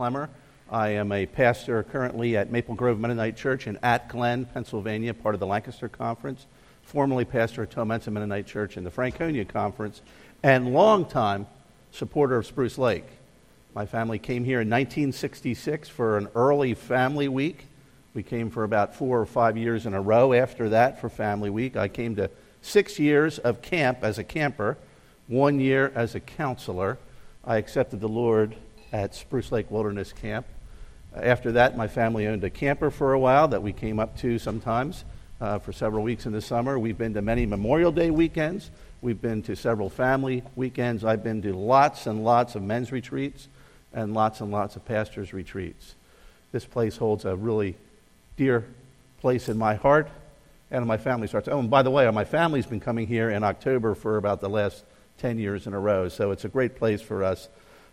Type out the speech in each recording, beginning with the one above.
Clemmer. I am a pastor currently at Maple Grove Mennonite Church in Glen, Pennsylvania, part of the Lancaster Conference, formerly pastor at Tomensa Mennonite Church in the Franconia Conference, and longtime supporter of Spruce Lake. My family came here in 1966 for an early family week. We came for about 4 or 5 years in a row after that for family week. I came to 6 years of camp as a camper, 1 year as a counselor. I accepted the Lord at Spruce Lake Wilderness Camp. After that, my family owned a camper for a while that we came up to sometimes for several weeks in the summer. We've been to many Memorial Day weekends. We've been to several family weekends. I've been to lots and lots of men's retreats and lots of pastors' retreats. This place holds a really dear place in my heart and in my family's heart. Oh, and by the way, my family's been coming here in October for about the last 10 years in a row, so it's a great place for us.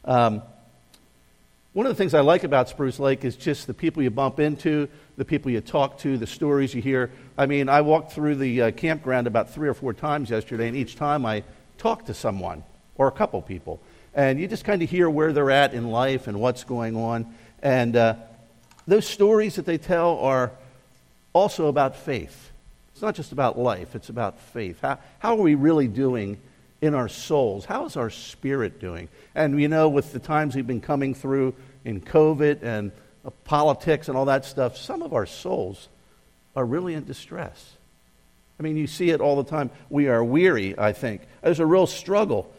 One of the things I like about Spruce Lake is just the people you bump into, the people you talk to, the stories you hear. I mean, I walked through the campground about 3 or 4 times yesterday, and each time I talked to someone or a couple people. And you just kind of hear where they're at in life and what's going on. And those stories that they tell are also about faith. It's not just about life, it's about faith. How are we really doing in our souls? How is our spirit doing? And you know, with the times we've been coming through in COVID and politics and all that stuff, some of our souls are really in distress. I mean, you see it all the time. We are weary, I think. There's a real struggle.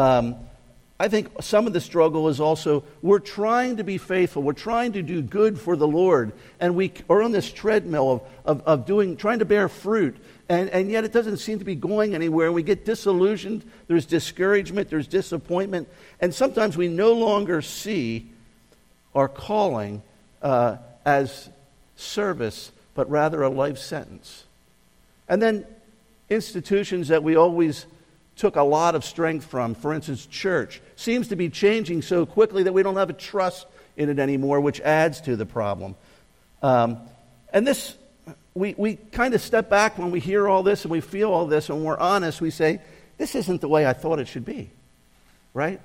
I think some of the struggle is also we're trying to be faithful. We're trying to do good for the Lord. And we are on this treadmill of trying to bear fruit. And yet it doesn't seem to be going anywhere. We get disillusioned. There's discouragement. There's disappointment. And sometimes we no longer see our calling as service, but rather a life sentence. And then institutions that we always took a lot of strength from, for instance, church, seems to be changing so quickly that we don't have a trust in it anymore, which adds to the problem. And this, we kind of step back when we hear all this and we feel all this, and we're honest, we say, this isn't the way I thought it should be, right?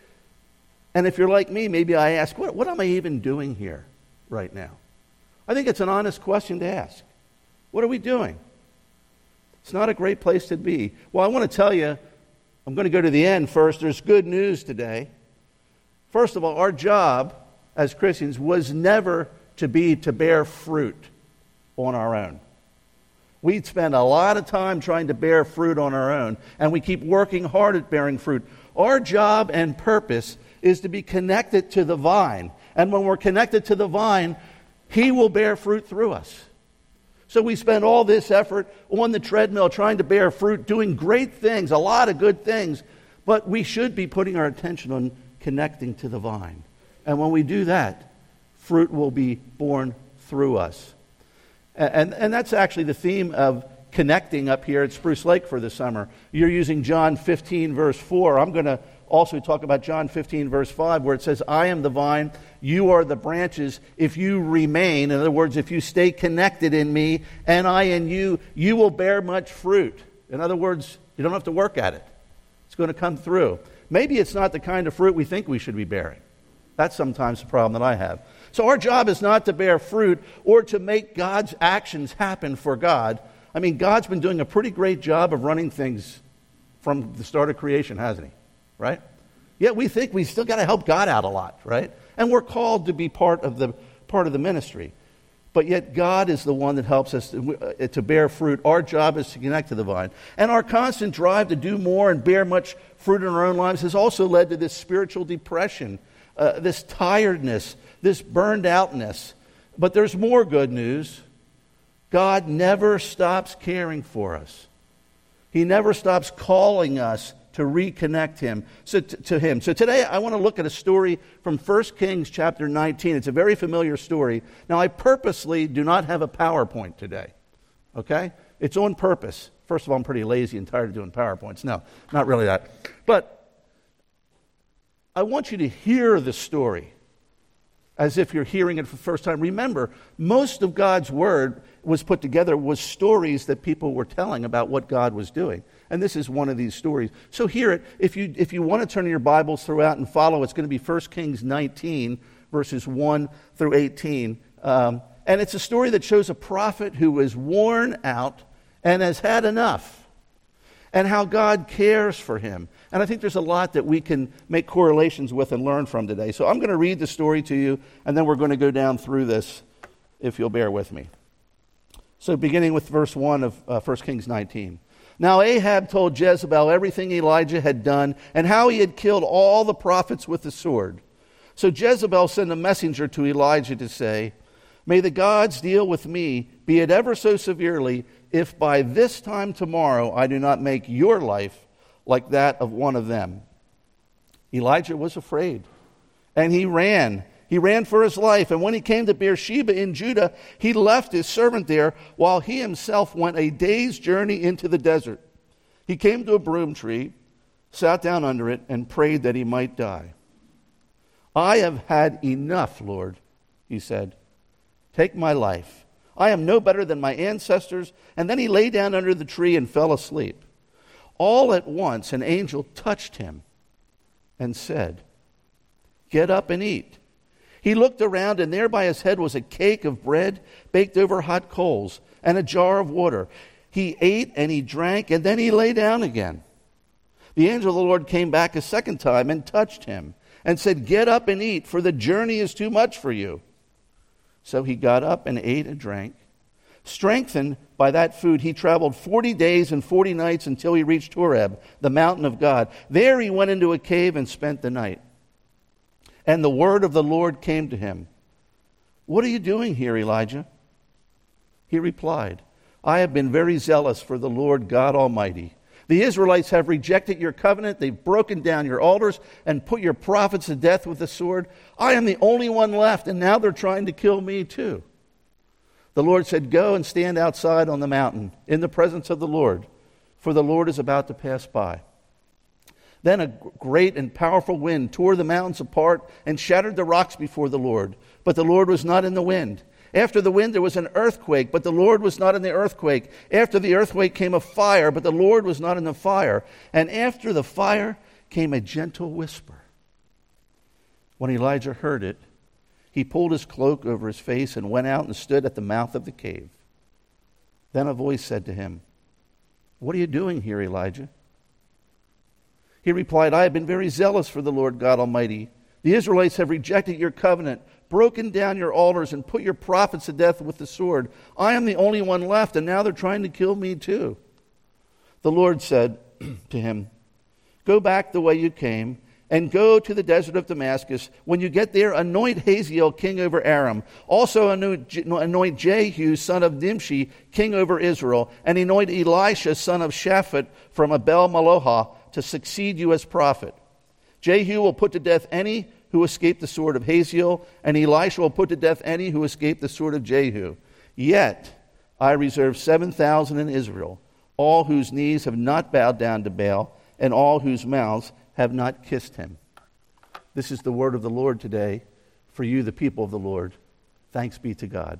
And if you're like me, maybe I ask, what am I even doing here right now? I think it's an honest question to ask. What are we doing? It's not a great place to be. Well, I want to tell you, I'm going to go to the end first. There's good news today. First of all, our job as Christians was never to bear fruit on our own. We spend a lot of time trying to bear fruit on our own, and we keep working hard at bearing fruit. Our job and purpose is to be connected to the vine. And when we're connected to the vine, He will bear fruit through us. So we spend all this effort on the treadmill trying to bear fruit, doing great things, a lot of good things, but we should be putting our attention on connecting to the vine. And when we do that, fruit will be born through us. And that's actually the theme of connecting up here at Spruce Lake for the summer. You're using John 15, verse 4. I'm going to also talk about John 15, verse 5, where it says, I am the vine, you are the branches. If you remain, in other words, if you stay connected in me and I in you, you will bear much fruit. In other words, you don't have to work at it. It's going to come through. Maybe it's not the kind of fruit we think we should be bearing. That's sometimes the problem that I have. So our job is not to bear fruit or to make God's actions happen for God. I mean, God's been doing a pretty great job of running things from the start of creation, hasn't He? Right? Yet we think we still got to help God out a lot, right? And we're called to be part of the ministry. But yet God is the one that helps us to bear fruit. Our job is to connect to the vine. And our constant drive to do more and bear much fruit in our own lives has also led to this spiritual depression, this tiredness, this burned outness. But there's more good news. God never stops caring for us. He never stops calling us to reconnect to Him. So today I want to look at a story from 1 Kings chapter 19. It's a very familiar story. Now I purposely do not have a PowerPoint today. Okay? It's on purpose. First of all, I'm pretty lazy and tired of doing PowerPoints. No, not really that. But I want you to hear the story as if you're hearing it for the first time. Remember, most of God's Word was put together was stories that people were telling about what God was doing. And this is one of these stories. So hear it. If you want to turn in your Bibles throughout and follow, it's going to be 1 Kings 19, verses 1 through 18. And it's a story that shows a prophet who is worn out and has had enough, and how God cares for him. And I think there's a lot that we can make correlations with and learn from today. So I'm going to read the story to you, and then we're going to go down through this, if you'll bear with me. So beginning with verse 1 of 1 Kings 19. Now Ahab told Jezebel everything Elijah had done and how he had killed all the prophets with the sword. So Jezebel sent a messenger to Elijah to say, "May the gods deal with me, be it ever so severely, if by this time tomorrow I do not make your life like that of one of them." Elijah was afraid, and he ran. He ran for his life, and when he came to Beersheba in Judah, he left his servant there while he himself went a day's journey into the desert. He came to a broom tree, sat down under it, and prayed that he might die. "I have had enough, Lord," he said. "Take my life. I am no better than my ancestors." And then he lay down under the tree and fell asleep. All at once an angel touched him and said, "Get up and eat." He looked around, and there by his head was a cake of bread baked over hot coals and a jar of water. He ate and he drank, and then he lay down again. The angel of the Lord came back a second time and touched him and said, "Get up and eat, for the journey is too much for you." So he got up and ate and drank. Strengthened by that food, he traveled 40 days and 40 nights until he reached Horeb, the mountain of God. There he went into a cave and spent the night. And the word of the Lord came to him. "What are you doing here, Elijah?" He replied, "I have been very zealous for the Lord God Almighty. The Israelites have rejected your covenant. They've broken down your altars and put your prophets to death with the sword. I am the only one left, and now they're trying to kill me too." The Lord said, "Go and stand outside on the mountain in the presence of the Lord, for the Lord is about to pass by." Then a great and powerful wind tore the mountains apart and shattered the rocks before the Lord. But the Lord was not in the wind. After the wind there was an earthquake, but the Lord was not in the earthquake. After the earthquake came a fire, but the Lord was not in the fire. And after the fire came a gentle whisper. When Elijah heard it, he pulled his cloak over his face and went out and stood at the mouth of the cave. Then a voice said to him, "What are you doing here, Elijah?" He replied, "I have been very zealous for the Lord God Almighty. The Israelites have rejected your covenant, broken down your altars, and put your prophets to death with the sword. I am the only one left, and now they're trying to kill me too." The Lord said to him, "Go back the way you came, and go to the desert of Damascus. When you get there, anoint Hazael king over Aram. Also anoint Jehu son of Nimshi king over Israel, and anoint Elisha son of Shaphat from Abel Maloha to succeed you as prophet. Jehu will put to death any who escaped the sword of Hazael, and Elisha will put to death any who escaped the sword of Jehu. Yet I reserve 7,000 in Israel, all whose knees have not bowed down to Baal, and all whose mouths have not kissed him." This is the word of the Lord today for you, the people of the Lord. Thanks be to God.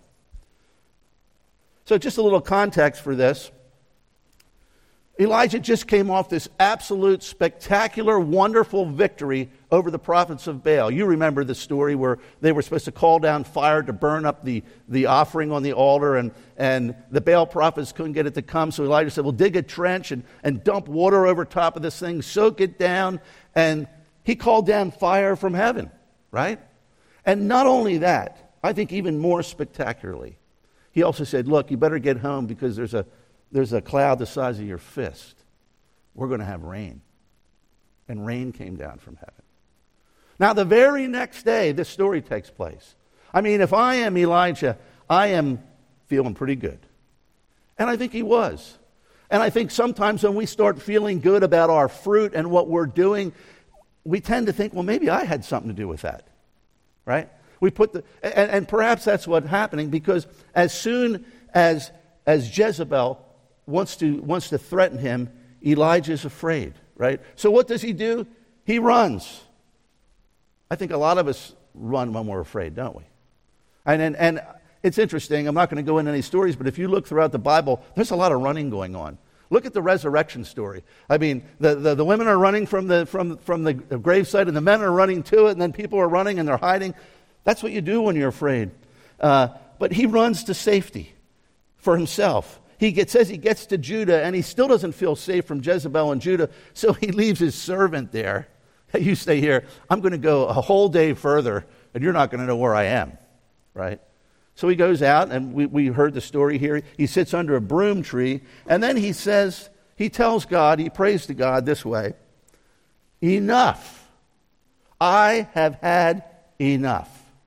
So just a little context for this. Elijah just came off this absolute, spectacular, wonderful victory over the prophets of Baal. You remember the story where they were supposed to call down fire to burn up the offering on the altar, and the Baal prophets couldn't get it to come. So Elijah said, "Well, dig a trench and dump water over top of this thing, soak it down." And he called down fire from heaven, right? And not only that, I think even more spectacularly, he also said, "Look, you better get home because there's a cloud the size of your fist. We're going to have rain." And rain came down from heaven. Now, the very next day, this story takes place. I mean, if I am Elijah, I am feeling pretty good. And I think he was. And I think sometimes when we start feeling good about our fruit and what we're doing, we tend to think, well, maybe I had something to do with that, right? We put and perhaps that's what's happening, because as soon as Jezebel wants to threaten him, Elijah's afraid, right? So what does he do? He runs. I think a lot of us run when we're afraid, don't we? And it's interesting. I'm not going to go into any stories, but if you look throughout the Bible, there's a lot of running going on. Look at the resurrection story. I mean, the women are running from the gravesite, and the men are running to it, and then people are running and they're hiding. That's what you do when you're afraid. But he runs to safety for himself. Says he gets to Judah, and he still doesn't feel safe from Jezebel and Judah, so he leaves his servant there. Hey, you stay here. I'm going to go a whole day further, and you're not going to know where I am, right? So he goes out, and we heard the story here. He sits under a broom tree, and then he tells God, he prays to God this way, enough. I have had enough.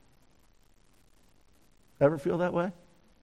Ever feel that way?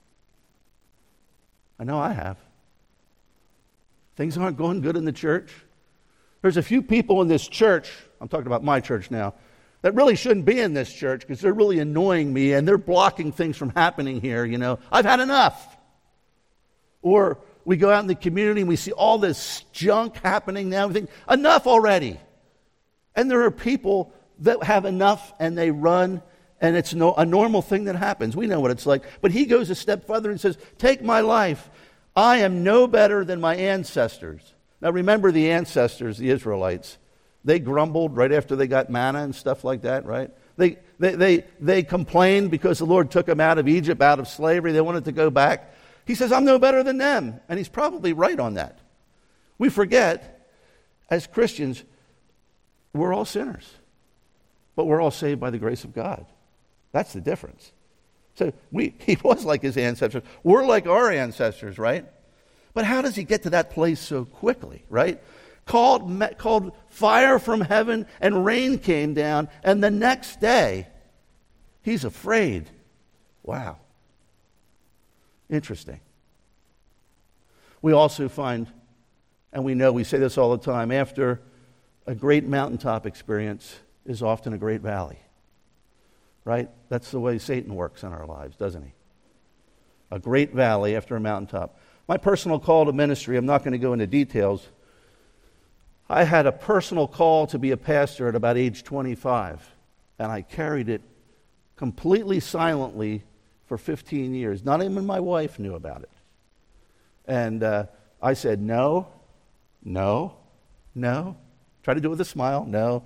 I know I have. Things aren't going good in the church. There's a few people in this church, I'm talking about my church now, that really shouldn't be in this church because they're really annoying me and they're blocking things from happening here, I've had enough. Or we go out in the community and we see all this junk happening now. We think, enough already. And there are people that have enough and they run, and it's a normal thing that happens. We know what it's like. But he goes a step further and says, take my life. I am no better than my ancestors. Now remember the ancestors, the Israelites. They grumbled right after they got manna and stuff like that, right? They complained because the Lord took them out of Egypt, out of slavery. They wanted to go back. He says, I'm no better than them. And he's probably right on that. We forget, as Christians, we're all sinners. But we're all saved by the grace of God. That's the difference. So he was like his ancestors. We're like our ancestors, right? But how does he get to that place so quickly, right? Called fire from heaven and rain came down, and the next day he's afraid. Wow. Interesting. We also find, and we know, we say this all the time, after a great mountaintop experience is often a great valley. Right? That's the way Satan works in our lives, doesn't he? A great valley after a mountaintop. My personal call to ministry, I'm not going to go into details. I had a personal call to be a pastor at about age 25, and I carried it completely silently for 15 years. Not even my wife knew about it. And I said, no. Try to do it with a smile. No.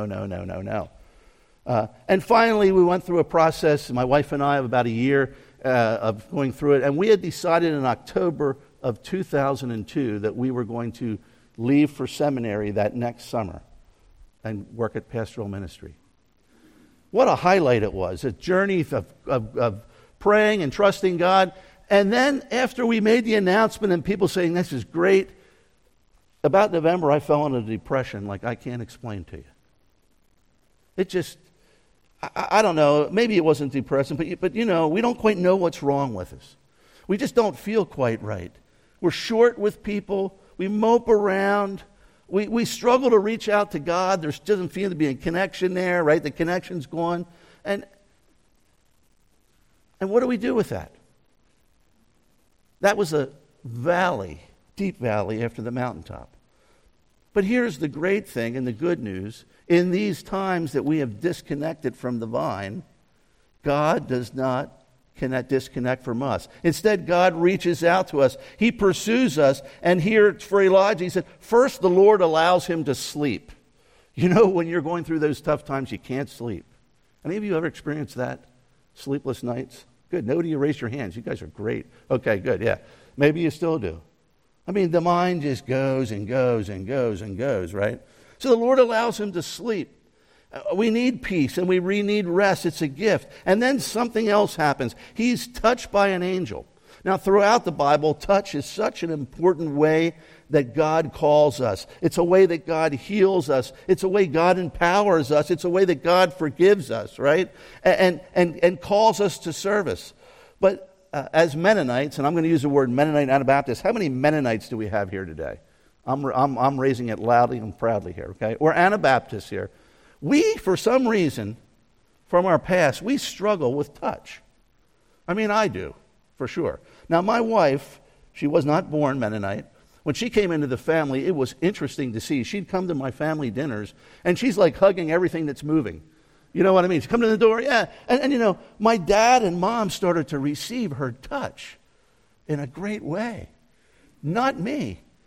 And finally, we went through a process, my wife and I, of about a year of going through it. And we had decided in October of 2002 that we were going to leave for seminary that next summer and work at pastoral ministry. What a highlight it was, a journey of praying and trusting God. And then after we made the announcement and people saying, this is great, about November I fell into depression like I can't explain to you. It just, I don't know, maybe it wasn't depressing, but we don't quite know what's wrong with us. We just don't feel quite right. We're short with people. We mope around. We struggle to reach out to God. There doesn't feel to be a connection there, right? The connection's gone. And what do we do with that? That was a valley, deep valley after the mountaintop. But here's the great thing and the good news. In these times that we have disconnected from the vine, God does not disconnect from us. Instead, God reaches out to us. He pursues us. And here for Elijah, he said, first the Lord allows him to sleep. When you're going through those tough times, you can't sleep. Any of you ever experienced that? Sleepless nights? Good. Nobody you raise your hands. You guys are great. Okay, good. Yeah. Maybe you still do. The mind just goes and goes and goes and goes, right? So the Lord allows him to sleep. We need peace and we need rest. It's a gift. And then something else happens. He's touched by an angel. Now, throughout the Bible, touch is such an important way that God calls us. It's a way that God heals us. It's a way God empowers us. It's a way that God forgives us, right? And calls us to service. But as Mennonites, and I'm going to use the word Mennonite Anabaptist, how many Mennonites do we have here today? I'm raising it loudly and proudly here, okay? We're Anabaptists here. We, for some reason, from our past, we struggle with touch. I do, for sure. Now, my wife, she was not born Mennonite. When she came into the family, it was interesting to see. She'd come to my family dinners, and she's like hugging everything that's moving. You know what I mean? She'd come to the door, yeah. And my dad and mom started to receive her touch in a great way. Not me.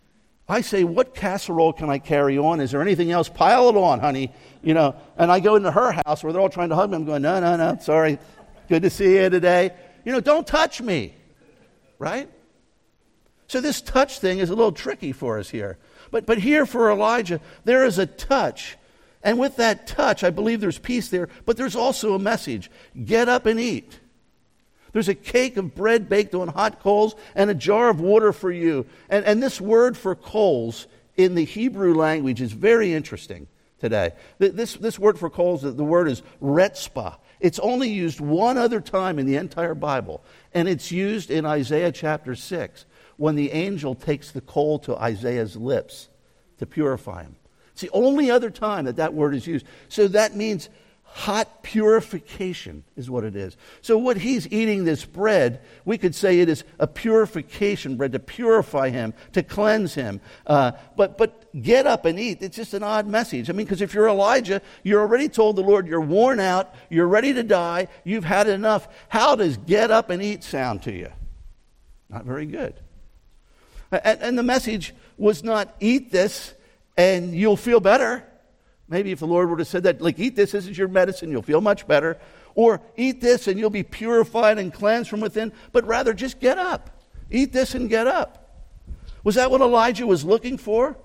I say, what casserole can I carry on? Is there anything else? Pile it on, honey. And I go into her house where they're all trying to hug me. I'm going, no, sorry. Good to see you today. Don't touch me, right? So this touch thing is a little tricky for us here. But here for Elijah, there is a touch. And with that touch, I believe there's peace there, but there's also a message. Get up and eat. There's a cake of bread baked on hot coals and a jar of water for you. And this word for coals in the Hebrew language is very interesting today. This word for coals, the word is retzpah. It's only used one other time in the entire Bible, and it's used in Isaiah chapter 6 when the angel takes the coal to Isaiah's lips to purify him. It's the only other time that word is used. So that means hot purification is what it is. So what he's eating, this bread, we could say it is a purification bread to purify him, to cleanse him. But get up and eat. It's just an odd message. Because if you're Elijah, you're already told the Lord you're worn out, you're ready to die, you've had enough. How does get up and eat sound to you? Not very good. And the message was not eat this and you'll feel better. Maybe if the Lord would have said that, like, eat this is your medicine, you'll feel much better. Or eat this and you'll be purified and cleansed from within. But rather, just get up. Eat this and get up. Was that what Elijah was looking for?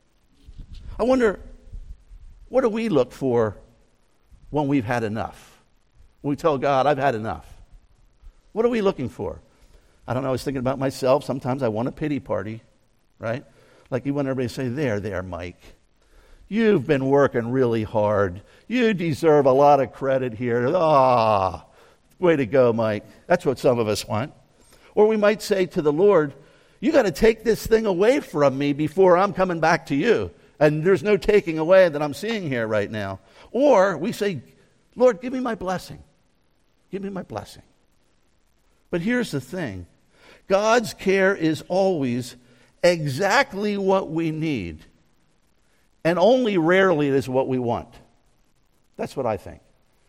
I wonder, what do we look for when we've had enough? When we tell God, I've had enough. What are we looking for? I don't know, I was thinking about myself. Sometimes I want a pity party, right? Like you want everybody to say, there, Mike. You've been working really hard. You deserve a lot of credit here. Way to go, Mike. That's what some of us want. Or we might say to the Lord, you got to take this thing away from me before I'm coming back to you. And there's no taking away that I'm seeing here right now. Or we say, Lord, give me my blessing. Give me my blessing. But here's the thing. God's care is always exactly what we need. And only rarely is what we want. That's what I think.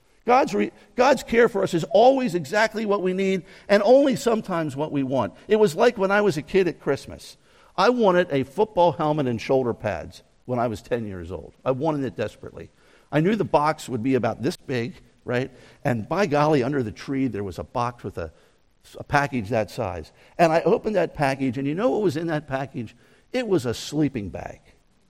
God's care for us is always exactly what we need and only sometimes what we want. It was like when I was a kid at Christmas. I wanted a football helmet and shoulder pads when I was 10 years old. I wanted it desperately. I knew the box would be about this big, right? And by golly, under the tree there was a box with a package that size. And I opened that package, and you know what was in that package? It was a sleeping bag.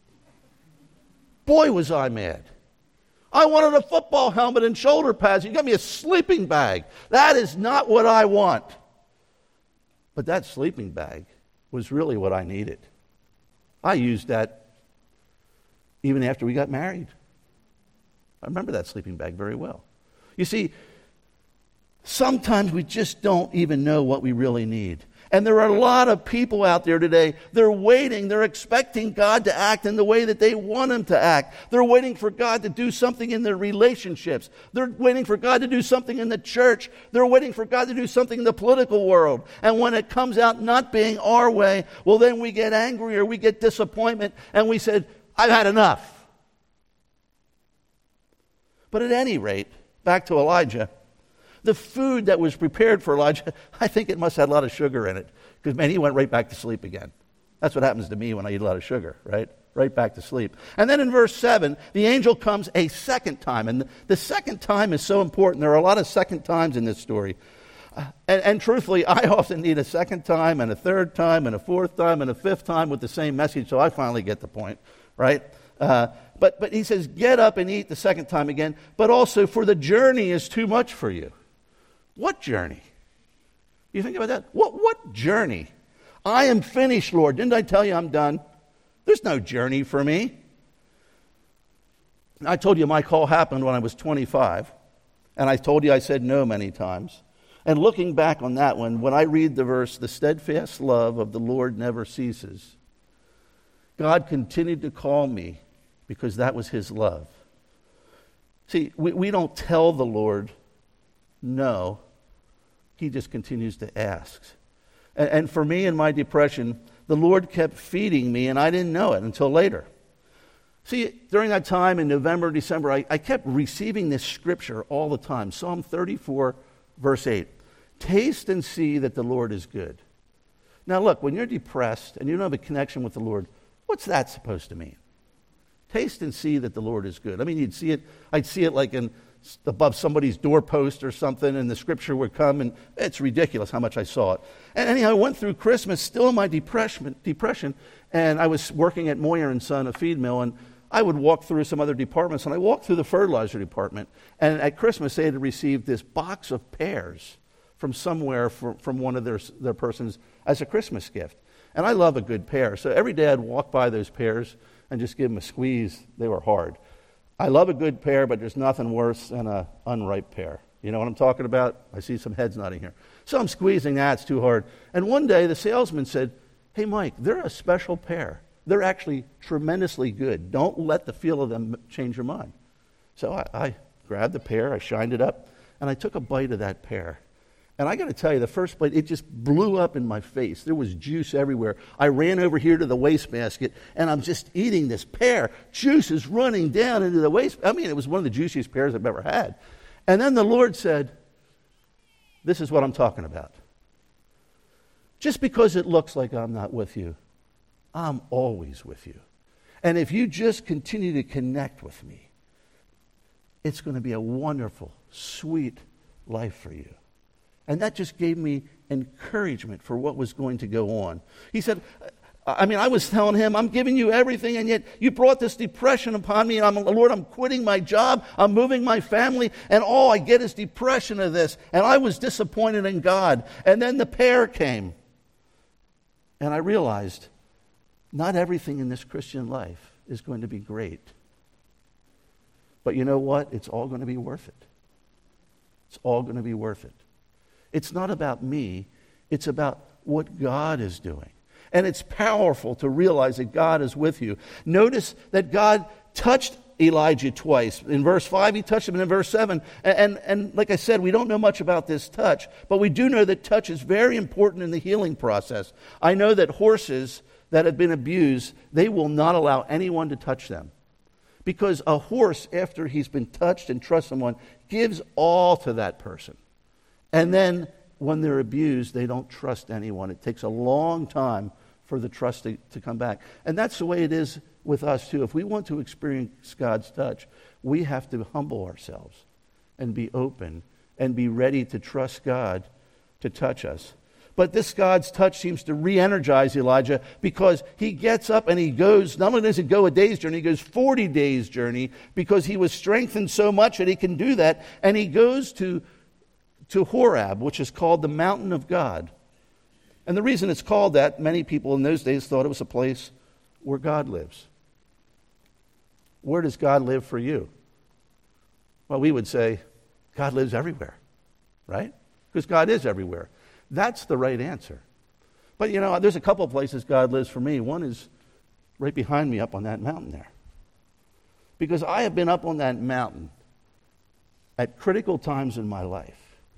Boy, was I mad. I wanted a football helmet and shoulder pads. You got me a sleeping bag. That is not what I want. But that sleeping bag was really what I needed. I used that even after we got married. I remember that sleeping bag very well. You see, sometimes we just don't even know what we really need. And there are a lot of people out there today, they're waiting, they're expecting God to act in the way that they want Him to act. They're waiting for God to do something in their relationships. They're waiting for God to do something in the church. They're waiting for God to do something in the political world. And when it comes out not being our way, well, then we get angry or we get disappointment and we said, I've had enough. But at any rate, back to Elijah, the food that was prepared for Elijah, I think it must have had a lot of sugar in it. Because, man, he went right back to sleep again. That's what happens to me when I eat a lot of sugar, right? Right back to sleep. And then in verse 7, the angel comes a second time. And the second time is so important. There are a lot of second times in this story. And truthfully, I often need a second time and a third time and a fourth time and a fifth time with the same message, so I finally get the point, right? But he says, get up and eat the second time again, but also for the journey is too much for you. What journey? You think about that? What journey? I am finished, Lord. Didn't I tell you I'm done? There's no journey for me. I told you my call happened when I was 25, and I told you I said no many times. And looking back on that one, when I read the verse, the steadfast love of the Lord never ceases, God continued to call me because that was His love. See, we don't tell the Lord no. He just continues to ask. And for me in my depression, the Lord kept feeding me, and I didn't know it until later. See, during that time in November, December, I kept receiving this scripture all the time. Psalm 34, verse 8. Taste and see that the Lord is good. Now look, when you're depressed and you don't have a connection with the Lord, What's that supposed to mean? Taste and see that the Lord is good. I mean, I'd see it like above somebody's doorpost or something, and the scripture would come, and it's ridiculous how much I saw it. And anyhow, I went through Christmas still in my depression, and I was working at Moyer & Son, a feed mill, and I would walk through some other departments, and I walked through the fertilizer department, and at Christmas they had received this box of pears from somewhere from one of their persons as a Christmas gift. And I love a good pear, so every day I'd walk by those pears and just give them a squeeze. They were hard. I love a good pear, but there's nothing worse than an unripe pear. You know what I'm talking about? I see some heads nodding here. So I'm squeezing that. It's too hard. And one day the salesman said, "Hey, Mike, they're a special pear. They're actually tremendously good. Don't let the feel of them change your mind." So I grabbed the pear, I shined it up, and I took a bite of that pear. And I got to tell you, the first bite, it just blew up in my face. There was juice everywhere. I ran over here to the wastebasket, and I'm just eating this pear. Juice is running down into the waste. I mean, it was one of the juiciest pears I've ever had. And then the Lord said, "This is what I'm talking about. Just because it looks like I'm not with you, I'm always with you. And if you just continue to connect with me, it's going to be a wonderful, sweet life for you." And that just gave me encouragement for what was going to go on. He said, I was telling him, "I'm giving you everything, and yet you brought this depression upon me, and Lord, I'm quitting my job, I'm moving my family, and all I get is depression of this." And I was disappointed in God. And then the pear came. And I realized not everything in this Christian life is going to be great. But you know what? It's all going to be worth it. It's all going to be worth it. It's not about me. It's about what God is doing. And it's powerful to realize that God is with you. Notice that God touched Elijah twice. In verse 5, he touched him, and in verse 7. And like I said, we don't know much about this touch, but we do know that touch is very important in the healing process. I know that horses that have been abused, they will not allow anyone to touch them. Because a horse, after he's been touched and trusts someone, gives all to that person. And then when they're abused, they don't trust anyone. It takes a long time for the trust to come back. And that's the way it is with us too. If we want to experience God's touch, we have to humble ourselves and be open and be ready to trust God to touch us. But this God's touch seems to re-energize Elijah, because he gets up and he goes, not only does he go a day's journey, he goes 40 days' journey, because he was strengthened so much that he can do that. And he goes to Horeb, which is called the mountain of God. And the reason it's called that, many people in those days thought it was a place where God lives. Where does God live for you? Well, we would say God lives everywhere, right? Because God is everywhere. That's the right answer. But there's a couple of places God lives for me. One is right behind me up on that mountain there. Because I have been up on that mountain at critical times in my life.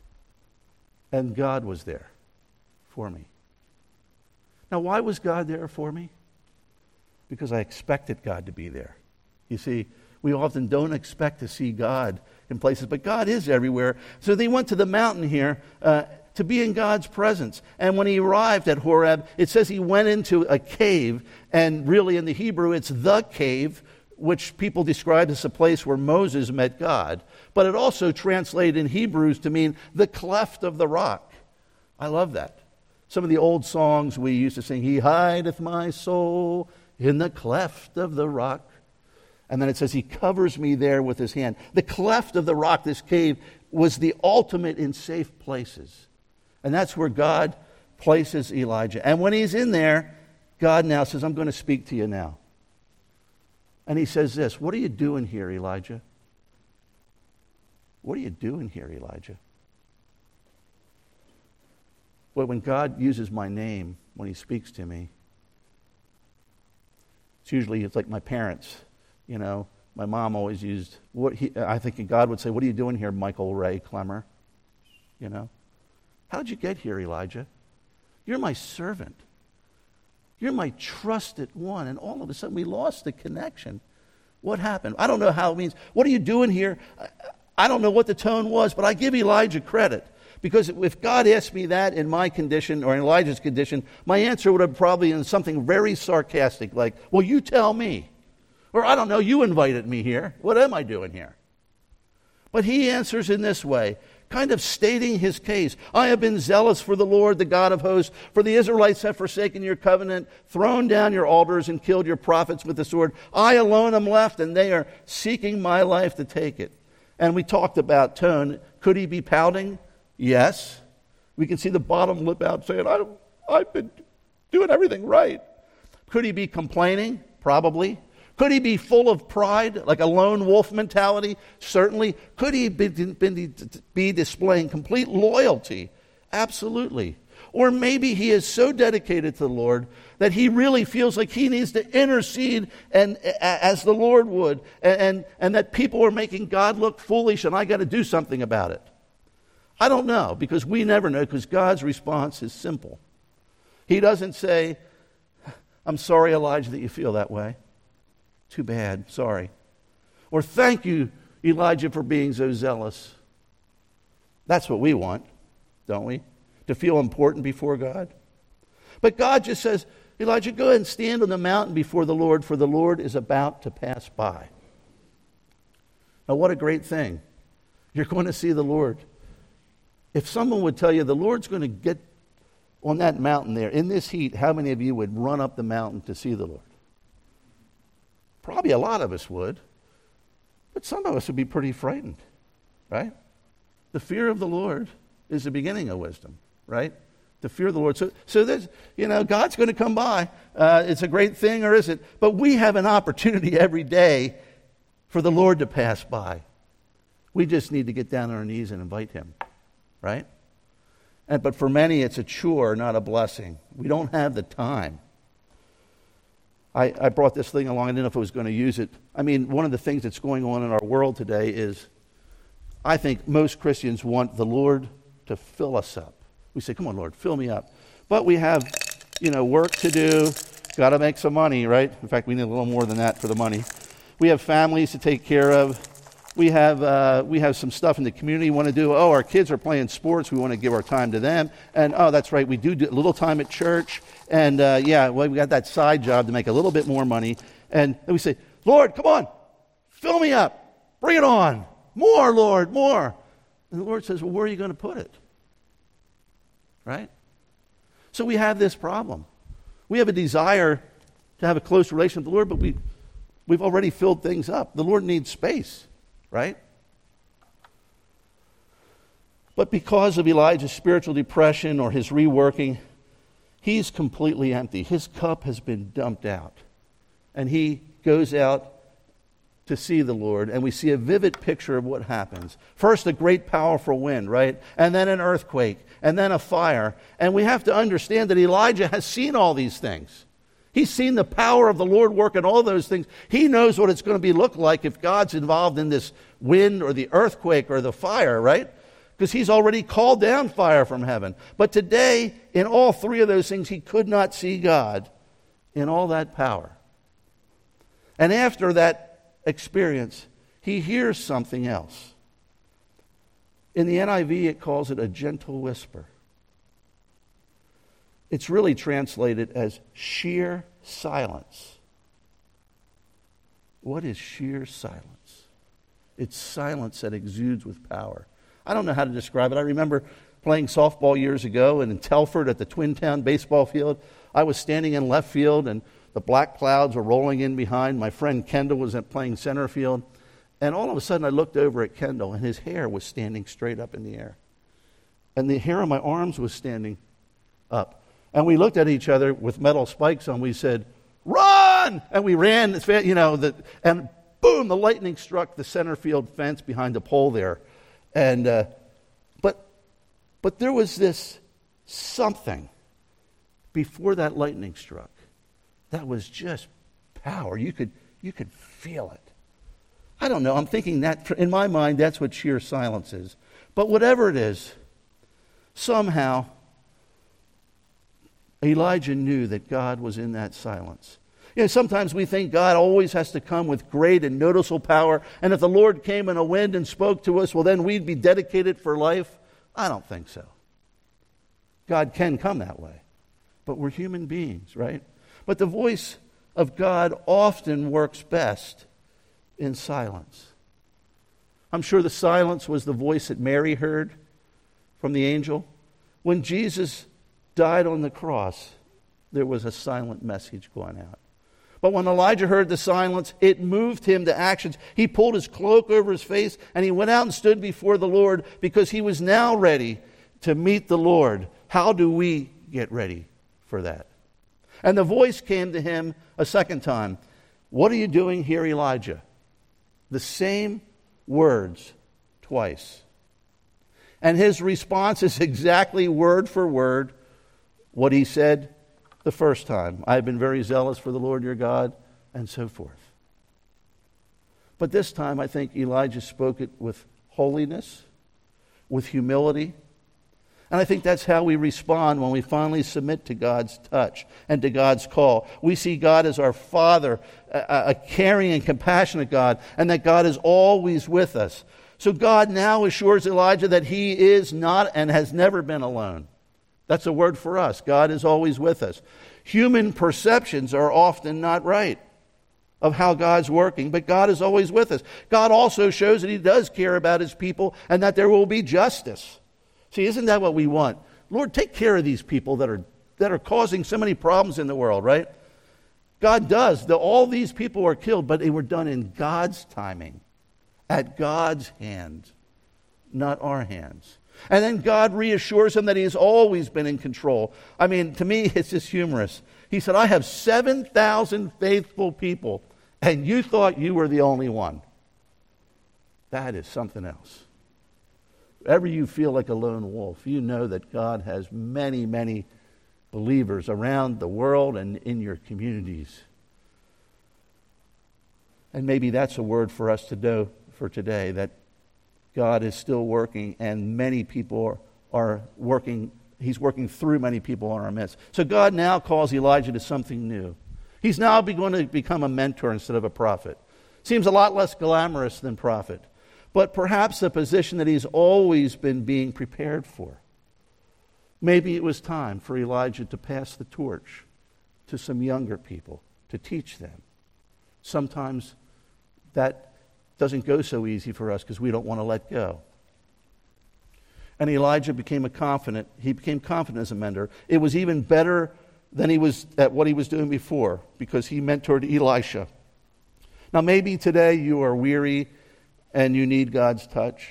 And God was there for me. Now, why was God there for me? Because I expected God to be there. You see, we often don't expect to see God in places, but God is everywhere. So they went to the mountain here to be in God's presence. And when he arrived at Horeb, it says he went into a cave, and really in the Hebrew, it's the cave, which people describe as a place where Moses met God. But it also translated in Hebrews to mean the cleft of the rock. I love that. Some of the old songs we used to sing, "He hideth my soul in the cleft of the rock." And then it says he covers me there with his hand. The cleft of the rock, this cave, was the ultimate in safe places. And that's where God places Elijah. And when he's in there, God now says, "I'm going to speak to you now." And he says this, "What are you doing here, Elijah? What are you doing here, Elijah?" Well, when God uses my name, when he speaks to me, it's like my parents. My mom always used, I think God would say, "What are you doing here, Michael Ray Clemmer?" "How did you get here, Elijah? You're my servant. You're my trusted one." And all of a sudden we lost the connection. What happened? I don't know how it means. "What are you doing here?" I don't know what the tone was, but I give Elijah credit, Because if God asked me that in my condition or in Elijah's condition, my answer would have probably been something very sarcastic like, well, you tell me. Or I don't know, you invited me here. What am I doing here? But he answers in this way, kind of stating his case. I have been zealous for the Lord, the God of hosts, for the Israelites have forsaken your covenant, thrown down your altars, and killed your prophets with the sword. I alone am left, and they are seeking my life to take it. And we talked about tone. Could he be pouting? Yes. We can see the bottom lip out saying, I've been doing everything right. Could he be complaining? Probably. Could he be full of pride, like a lone wolf mentality? Certainly. Could he be displaying complete loyalty? Absolutely. Or maybe he is so dedicated to the Lord that he really feels like he needs to intercede and as the Lord would, and that people are making God look foolish and I got to do something about it. I don't know, because we never know, because God's response is simple. He doesn't say, I'm sorry, Elijah, that you feel that way. Too bad, sorry. Or thank you, Elijah, for being so zealous. That's what we want, don't we? To feel important before God. But God just says, Elijah, go ahead and stand on the mountain before the Lord, for the Lord is about to pass by. Now, what a great thing. You're going to see the Lord. If someone would tell you the Lord's going to get on that mountain there, in this heat, how many of you would run up the mountain to see the Lord? Probably a lot of us would, but some of us would be pretty frightened, right? The fear of the Lord is the beginning of wisdom, right? The fear of the Lord. So there's, God's going to come by. It's a great thing, or is it? But we have an opportunity every day for the Lord to pass by. We just need to get down on our knees and invite him, right? But for many, it's a chore, not a blessing. We don't have the time. I brought this thing along. I didn't know if I was going to use it. I mean, one of the things that's going on in our world today is I think most Christians want the Lord to fill us up. We say, come on, Lord, fill me up. But we have, work to do. Got to make some money, right? In fact, we need a little more than that for the money. We have families to take care of. We have some stuff in the community we want to do. Oh, our kids are playing sports. We want to give our time to them. And, oh, that's right, we do a little time at church. And, we got that side job to make a little bit more money. And we say, Lord, come on, fill me up. Bring it on. More, Lord, more. And the Lord says, well, where are you going to put it? Right? So we have this problem. We have a desire to have a close relationship with the Lord, but we've already filled things up. The Lord needs space. Right? But because of Elijah's spiritual depression or his reworking, he's completely empty. His cup has been dumped out. And he goes out to see the Lord, and we see a vivid picture of what happens. First, a great powerful wind, right? And then an earthquake, and then a fire. And we have to understand that Elijah has seen all these things. He's seen the power of the Lord work in all those things. He knows what it's going to look like if God's involved in this wind or the earthquake or the fire, right? Because he's already called down fire from heaven. But today, in all three of those things, he could not see God in all that power. And after that experience, he hears something else. In the NIV, it calls it a gentle whisper. It's really translated as sheer silence. What is sheer silence? It's silence that exudes with power. I don't know how to describe it. I remember playing softball years ago, and in Telford at the Twin Town baseball field, I was standing in left field, and the black clouds were rolling in behind. My friend Kendall was playing center field, and all of a sudden I looked over at Kendall, and his hair was standing straight up in the air. And the hair on my arms was standing up. And we looked at each other with metal spikes on. We said, run! And we ran, and boom, the lightning struck the center field fence behind the pole there. And but there was this something before that lightning struck that was just power. You could feel it. I don't know. I'm thinking that in my mind, that's what sheer silence is. But whatever it is, somehow Elijah knew that God was in that silence. Sometimes we think God always has to come with great and noticeable power, and if the Lord came in a wind and spoke to us, well, then we'd be dedicated for life. I don't think so. God can come that way. But we're human beings, right? But the voice of God often works best in silence. I'm sure the silence was the voice that Mary heard from the angel. When Jesus died on the cross, there was a silent message going out. But when Elijah heard the silence, it moved him to actions. He pulled his cloak over his face and he went out and stood before the Lord because he was now ready to meet the Lord. How do we get ready for that? And the voice came to him a second time. What are you doing here, Elijah? The same words twice. And his response is exactly word for word what he said the first time. I have been very zealous for the Lord your God, and so forth. But this time, I think Elijah spoke it with holiness, with humility. And I think that's how we respond when we finally submit to God's touch and to God's call. We see God as our Father, a caring and compassionate God, and that God is always with us. So God now assures Elijah that he is not and has never been alone. That's a word for us. God is always with us. Human perceptions are often not right of how God's working, but God is always with us. God also shows that he does care about his people and that there will be justice. See, isn't that what we want? Lord, take care of these people that are causing so many problems in the world, right? God does. All these people are killed, but they were done in God's timing, at God's hand, not our hands. And then God reassures him that he has always been in control. I mean, to me, it's just humorous. He said, I have 7,000 faithful people, and you thought you were the only one. That is something else. Wherever you feel like a lone wolf, you know that God has many, many believers around the world and in your communities. And maybe that's a word for us to know for today, that God is still working and many people are working. He's working through many people in our midst. So God now calls Elijah to something new. He's now going to become a mentor instead of a prophet. Seems a lot less glamorous than prophet, but perhaps a position that he's always been being prepared for. Maybe it was time for Elijah to pass the torch to some younger people, to teach them. Sometimes that doesn't go so easy for us because we don't want to let go. And Elijah became confident as a mentor. It was even better than he was at what he was doing before because he mentored Elisha. Now maybe today you are weary and you need God's touch.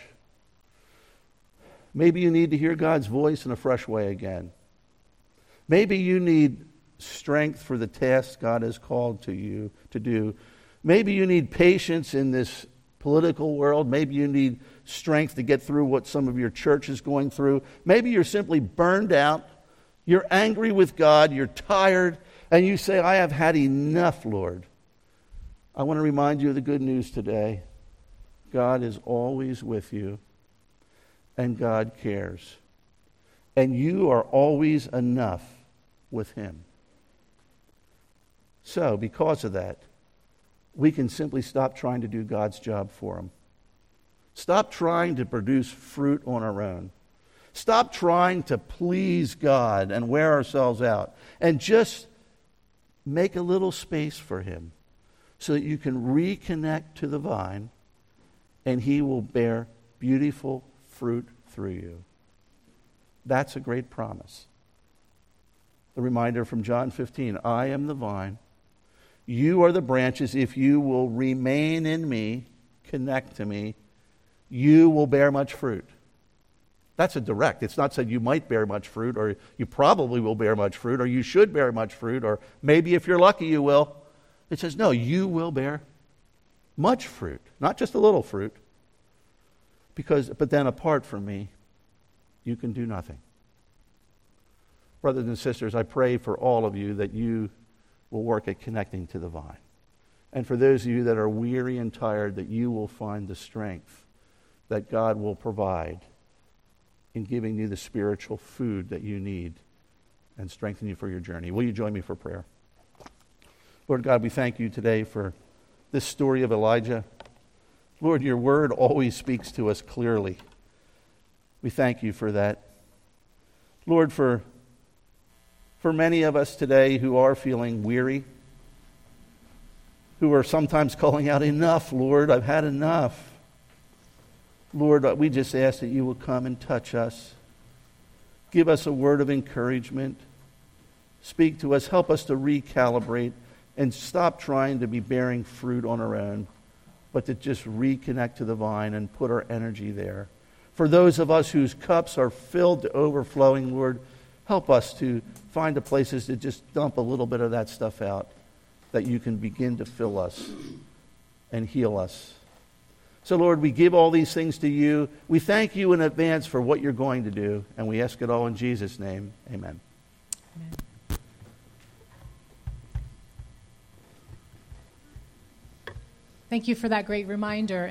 Maybe you need to hear God's voice in a fresh way again. Maybe you need strength for the tasks God has called to you to do. Maybe you need patience in this political world. Maybe you need strength to get through what some of your church is going through. Maybe you're simply burned out. You're angry with God. You're tired. And you say, I have had enough, Lord. I want to remind you of the good news today. God is always with you. And God cares. And you are always enough with him. So, because of that, we can simply stop trying to do God's job for him. Stop trying to produce fruit on our own. Stop trying to please God and wear ourselves out. And just make a little space for him so that you can reconnect to the vine and he will bear beautiful fruit through you. That's a great promise. The reminder from John 15, I am the vine. You are the branches. If you will remain in me, connect to me, you will bear much fruit. That's a direct. It's not said you might bear much fruit, or you probably will bear much fruit, or you should bear much fruit, or maybe if you're lucky you will. It says, no, you will bear much fruit, not just a little fruit. But then apart from me, you can do nothing. Brothers and sisters, I pray for all of you that you will work at connecting to the vine. And for those of you that are weary and tired, that you will find the strength that God will provide in giving you the spiritual food that you need and strengthen you for your journey. Will you join me for prayer? Lord God, we thank you today for this story of Elijah. Lord, your word always speaks to us clearly. We thank you for that. Lord, for many of us today who are feeling weary, who are sometimes calling out, enough, Lord, I've had enough. Lord, we just ask that you will come and touch us. Give us a word of encouragement. Speak to us. Help us to recalibrate and stop trying to be bearing fruit on our own, but to just reconnect to the vine and put our energy there. For those of us whose cups are filled to overflowing, Lord, help us to find the places to just dump a little bit of that stuff out, that you can begin to fill us and heal us. So, Lord, we give all these things to you. We thank you in advance for what you're going to do, and we ask it all in Jesus' name. Amen. Amen. Thank you for that great reminder.